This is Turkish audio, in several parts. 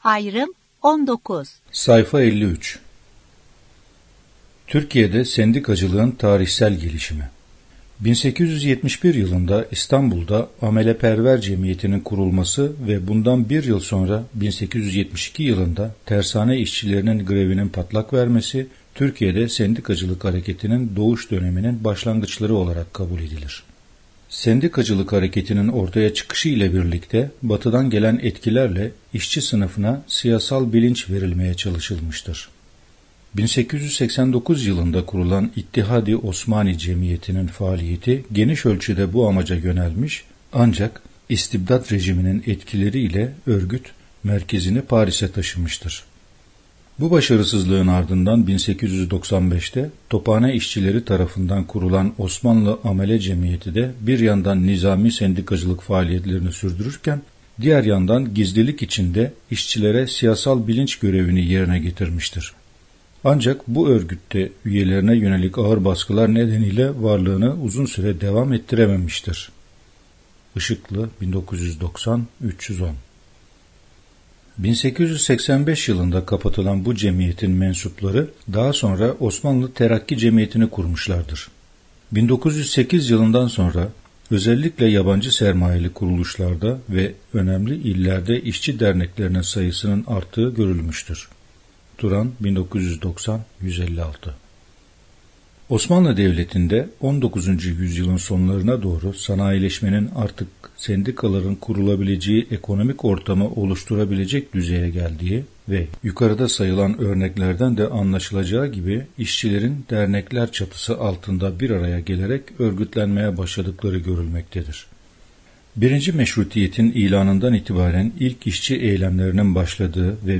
Ayrım 19. Sayfa 53. Türkiye'de sendikacılığın tarihsel gelişimi. 1871 yılında İstanbul'da Ameleperver Cemiyeti'nin kurulması ve bundan bir yıl sonra 1872 yılında tersane işçilerinin grevinin patlak vermesi, Türkiye'de sendikacılık hareketinin doğuş döneminin başlangıçları olarak kabul edilir. Sendikacılık hareketinin ortaya çıkışı ile birlikte batıdan gelen etkilerle işçi sınıfına siyasal bilinç verilmeye çalışılmıştır. 1889 yılında kurulan İttihad-ı Osmani Cemiyeti'nin faaliyeti geniş ölçüde bu amaca yönelmiş, ancak istibdat rejiminin etkileriyle örgüt merkezini Paris'e taşımıştır. Bu başarısızlığın ardından 1895'te Tophane işçileri tarafından kurulan Osmanlı Amele Cemiyeti de bir yandan nizami sendikacılık faaliyetlerini sürdürürken, diğer yandan gizlilik içinde işçilere siyasal bilinç görevini yerine getirmiştir. Ancak bu örgütte üyelerine yönelik ağır baskılar nedeniyle varlığını uzun süre devam ettirememiştir. Işıklı 1990-310. 1885 yılında kapatılan bu cemiyetin mensupları daha sonra Osmanlı Terakki Cemiyeti'ni kurmuşlardır. 1908 yılından sonra özellikle yabancı sermayeli kuruluşlarda ve önemli illerde işçi derneklerinin sayısının arttığı görülmüştür. Turan 1990-156. Osmanlı Devleti'nde 19. yüzyılın sonlarına doğru sanayileşmenin artık sendikaların kurulabileceği ekonomik ortamı oluşturabilecek düzeye geldiği ve yukarıda sayılan örneklerden de anlaşılacağı gibi işçilerin dernekler çatısı altında bir araya gelerek örgütlenmeye başladıkları görülmektedir. Birinci Meşrutiyet'in ilanından itibaren ilk işçi eylemlerinin başladığı ve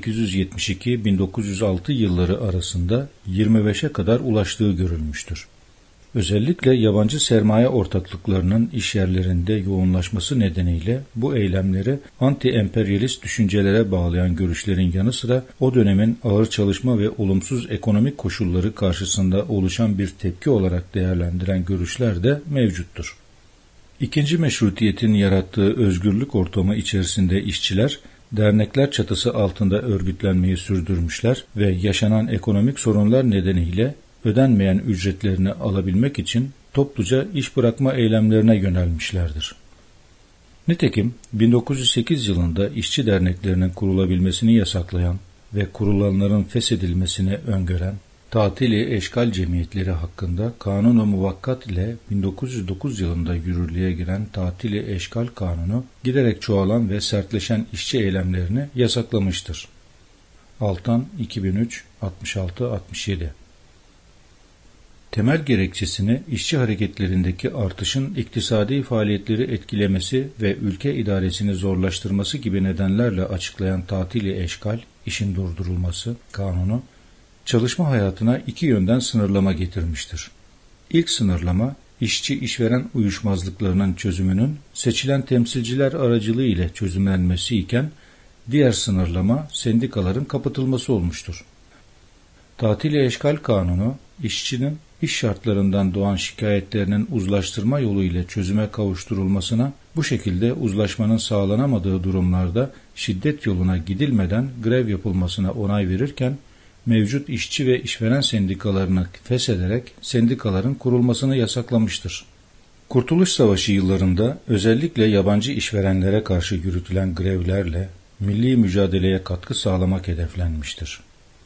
1872-1906 yılları arasında 25'e kadar ulaştığı görülmüştür. Özellikle yabancı sermaye ortaklıklarının işyerlerinde yoğunlaşması nedeniyle bu eylemleri anti-emperyalist düşüncelere bağlayan görüşlerin yanı sıra o dönemin ağır çalışma ve olumsuz ekonomik koşulları karşısında oluşan bir tepki olarak değerlendiren görüşler de mevcuttur. İkinci Meşrutiyet'in yarattığı özgürlük ortamı içerisinde işçiler, dernekler çatısı altında örgütlenmeyi sürdürmüşler ve yaşanan ekonomik sorunlar nedeniyle ödenmeyen ücretlerini alabilmek için topluca iş bırakma eylemlerine yönelmişlerdir. Nitekim 1908 yılında işçi derneklerinin kurulabilmesini yasaklayan ve kurulanların feshedilmesini öngören Tatil-i Eşkal Cemiyetleri hakkında Kanun-u Muvakkat ile 1909 yılında yürürlüğe giren Tatil-i Eşkal Kanunu giderek çoğalan ve sertleşen işçi eylemlerini yasaklamıştır. Altan 2003 66-67. Temel gerekçesini işçi hareketlerindeki artışın iktisadi faaliyetleri etkilemesi ve ülke idaresini zorlaştırması gibi nedenlerle açıklayan Tatil-i Eşkal, işin durdurulması kanunu, çalışma hayatına iki yönden sınırlama getirmiştir. İlk sınırlama, işçi-işveren uyuşmazlıklarının çözümünün seçilen temsilciler aracılığı ile çözümlenmesi iken, diğer sınırlama sendikaların kapatılması olmuştur. Tatil-i Eşkal Kanunu, işçinin iş şartlarından doğan şikayetlerinin uzlaştırma yoluyla çözüme kavuşturulmasına, bu şekilde uzlaşmanın sağlanamadığı durumlarda şiddet yoluna gidilmeden grev yapılmasına onay verirken, mevcut işçi ve işveren sendikalarını feshederek sendikaların kurulmasını yasaklamıştır. Kurtuluş Savaşı yıllarında özellikle yabancı işverenlere karşı yürütülen grevlerle milli mücadeleye katkı sağlamak hedeflenmiştir.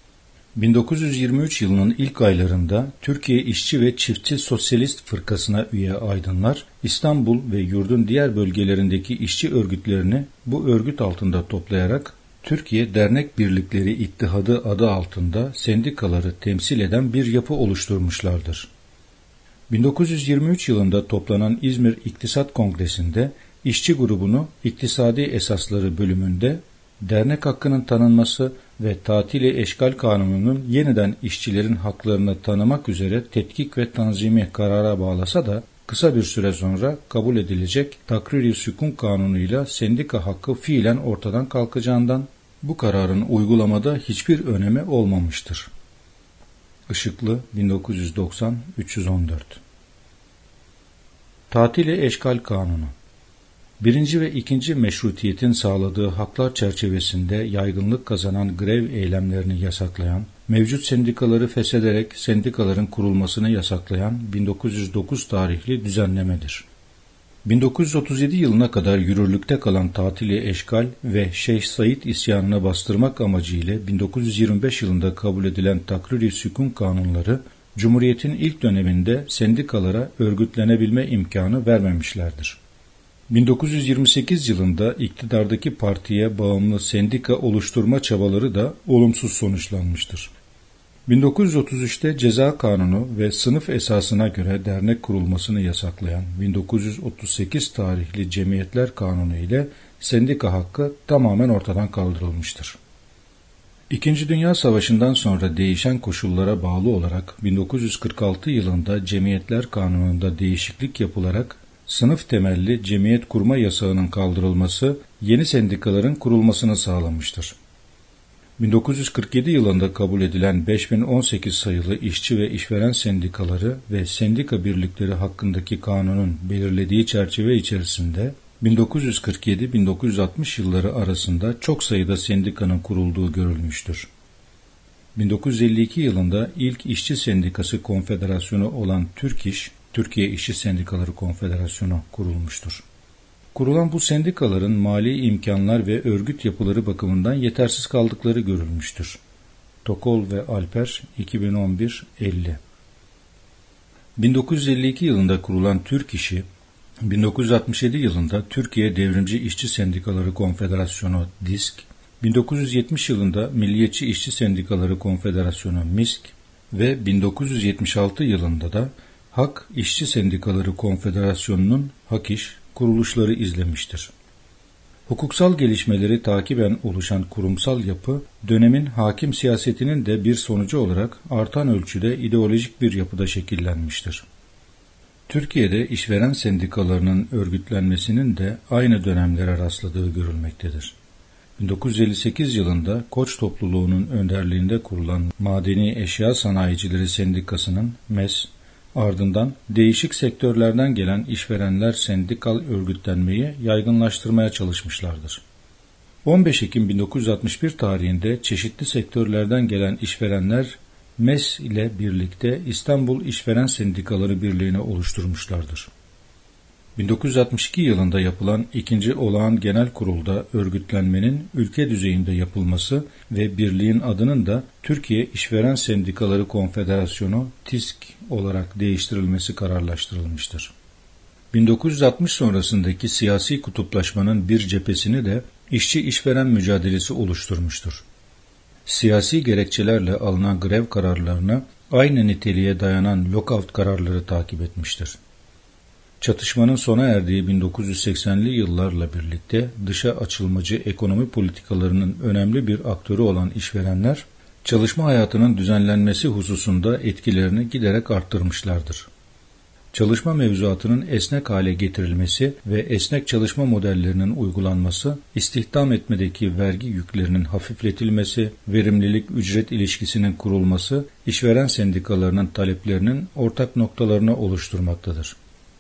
1923 yılının ilk aylarında Türkiye İşçi ve Çiftçi Sosyalist Fırkası'na üye aydınlar, İstanbul ve yurdun diğer bölgelerindeki işçi örgütlerini bu örgüt altında toplayarak Türkiye Dernek Birlikleri İttihadı adı altında sendikaları temsil eden bir yapı oluşturmuşlardır. 1923 yılında toplanan İzmir İktisat Kongresi'nde işçi grubunu İktisadi Esasları bölümünde dernek hakkının tanınması ve Tatil-i Eşkal Kanunu'nun yeniden işçilerin haklarını tanımak üzere tetkik ve tanzimi karara bağlasa da kısa bir süre sonra kabul edilecek Takrir-i Sükun Kanunu'yla sendika hakkı fiilen ortadan kalkacağından bu kararın uygulamada hiçbir önemi olmamıştır. Işıklı 1990-314. Tatil-i Eşkal Kanunu. Birinci ve ikinci meşrutiyetin sağladığı haklar çerçevesinde yaygınlık kazanan grev eylemlerini yasaklayan, mevcut sendikaları feshederek sendikaların kurulmasını yasaklayan 1909 tarihli düzenlemedir. 1937 yılına kadar yürürlükte kalan tatili eşkal ve Şeyh Said isyanına bastırmak amacıyla 1925 yılında kabul edilen Takrir-i Sükun kanunları, Cumhuriyet'in ilk döneminde sendikalara örgütlenebilme imkanı vermemişlerdir. 1928 yılında iktidardaki partiye bağımlı sendika oluşturma çabaları da olumsuz sonuçlanmıştır. 1933'te ceza kanunu ve sınıf esasına göre dernek kurulmasını yasaklayan 1938 tarihli cemiyetler kanunu ile sendika hakkı tamamen ortadan kaldırılmıştır. İkinci Dünya Savaşı'ndan sonra değişen koşullara bağlı olarak 1946 yılında cemiyetler kanununda değişiklik yapılarak sınıf temelli cemiyet kurma yasağının kaldırılması yeni sendikaların kurulmasını sağlamıştır. 1947 yılında kabul edilen 5018 sayılı işçi ve işveren sendikaları ve sendika birlikleri hakkındaki kanunun belirlediği çerçeve içerisinde 1947-1960 yılları arasında çok sayıda sendikanın kurulduğu görülmüştür. 1952 yılında ilk işçi sendikası konfederasyonu olan Türk İş, Türkiye İşçi Sendikaları Konfederasyonu kurulmuştur. Kurulan bu sendikaların mali imkanlar ve örgüt yapıları bakımından yetersiz kaldıkları görülmüştür. Tokol ve Alper 2011-50. 1952 yılında kurulan Türk İş'i, 1967 yılında Türkiye Devrimci İşçi Sendikaları Konfederasyonu DİSK, 1970 yılında Milliyetçi İşçi Sendikaları Konfederasyonu MİSK ve 1976 yılında da Hak İşçi Sendikaları Konfederasyonu'nun HAKİŞ kuruluşları izlemiştir. Hukuksal gelişmeleri takiben oluşan kurumsal yapı, dönemin hakim siyasetinin de bir sonucu olarak artan ölçüde ideolojik bir yapıda şekillenmiştir. Türkiye'de işveren sendikalarının örgütlenmesinin de aynı dönemlere rastladığı görülmektedir. 1958 yılında Koç topluluğunun önderliğinde kurulan Madeni Eşya Sanayicileri Sendikası'nın MES, ardından değişik sektörlerden gelen işverenler sendikal örgütlenmeyi yaygınlaştırmaya çalışmışlardır. 15 Ekim 1961 tarihinde çeşitli sektörlerden gelen işverenler MES ile birlikte İstanbul İşveren Sendikaları Birliği'ni oluşturmuşlardır. 1962 yılında yapılan 2. Olağan Genel Kurul'da örgütlenmenin ülke düzeyinde yapılması ve birliğin adının da Türkiye İşveren Sendikaları Konfederasyonu TİSK olarak değiştirilmesi kararlaştırılmıştır. 1960 sonrasındaki siyasi kutuplaşmanın bir cephesini de işçi-işveren mücadelesi oluşturmuştur. Siyasi gerekçelerle alınan grev kararlarını aynı niteliğe dayanan lockout kararları takip etmiştir. Çatışmanın sona erdiği 1980'li yıllarla birlikte dışa açılmacı ekonomi politikalarının önemli bir aktörü olan işverenler, çalışma hayatının düzenlenmesi hususunda etkilerini giderek arttırmışlardır. Çalışma mevzuatının esnek hale getirilmesi ve esnek çalışma modellerinin uygulanması, istihdam etmedeki vergi yüklerinin hafifletilmesi, verimlilik ücret ilişkisinin kurulması, işveren sendikalarının taleplerinin ortak noktalarını oluşturmaktadır.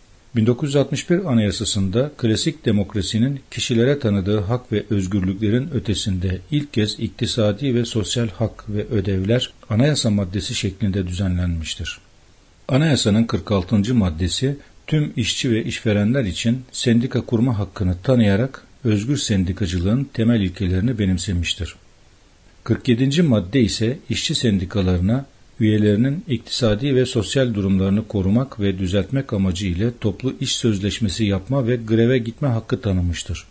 1961 Anayasası'nda klasik demokrasinin kişilere tanıdığı hak ve özgürlüklerin ötesinde ilk kez iktisadi ve sosyal hak ve ödevler anayasa maddesi şeklinde düzenlenmiştir. Anayasanın 46. maddesi tüm işçi ve işverenler için sendika kurma hakkını tanıyarak özgür sendikacılığın temel ilkelerini benimsemiştir. 47. madde ise işçi sendikalarına üyelerinin iktisadi ve sosyal durumlarını korumak ve düzeltmek amacıyla toplu iş sözleşmesi yapma ve greve gitme hakkı tanımıştır.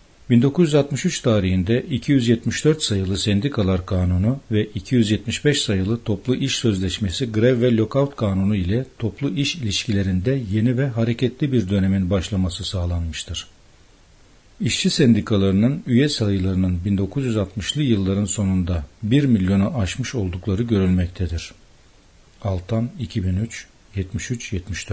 1963 tarihinde 274 sayılı Sendikalar Kanunu ve 275 sayılı Toplu İş Sözleşmesi grev ve lockout kanunu ile toplu iş ilişkilerinde yeni ve hareketli bir dönemin başlaması sağlanmıştır. İşçi sendikalarının üye sayılarının 1960'lı yılların sonunda 1 milyonu aşmış oldukları görülmektedir. Altan 2003 73-74.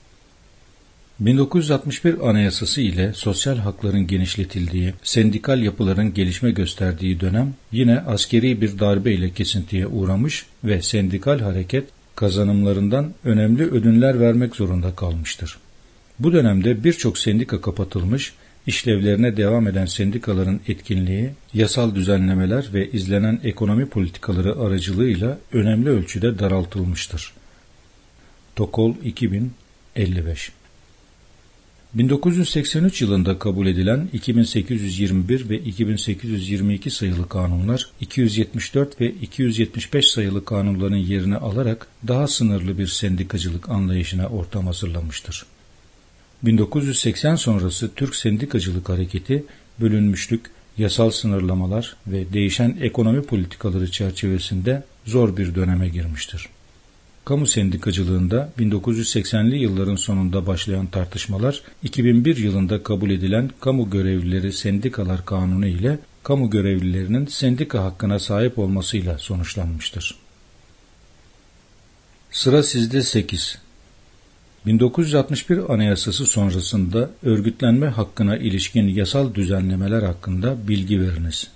1961 Anayasası ile sosyal hakların genişletildiği, sendikal yapıların gelişme gösterdiği dönem yine askeri bir darbe ile kesintiye uğramış ve sendikal hareket kazanımlarından önemli ödünler vermek zorunda kalmıştır. Bu dönemde birçok sendika kapatılmış, işlevlerine devam eden sendikaların etkinliği, yasal düzenlemeler ve izlenen ekonomi politikaları aracılığıyla önemli ölçüde daraltılmıştır. Tokol 2055. 1983 yılında kabul edilen 2821 ve 2822 sayılı kanunlar, 274 ve 275 sayılı kanunların yerini alarak daha sınırlı bir sendikacılık anlayışına ortam hazırlamıştır. 1980 sonrası Türk Sendikacılık Hareketi, bölünmüşlük, yasal sınırlamalar ve değişen ekonomi politikaları çerçevesinde zor bir döneme girmiştir. Kamu sendikacılığında 1980'li yılların sonunda başlayan tartışmalar, 2001 yılında kabul edilen Kamu Görevlileri Sendikalar Kanunu ile kamu görevlilerinin sendika hakkına sahip olmasıyla sonuçlanmıştır. Sıra sizde 8. 1961 Anayasası sonrasında örgütlenme hakkına ilişkin yasal düzenlemeler hakkında bilgi veriniz.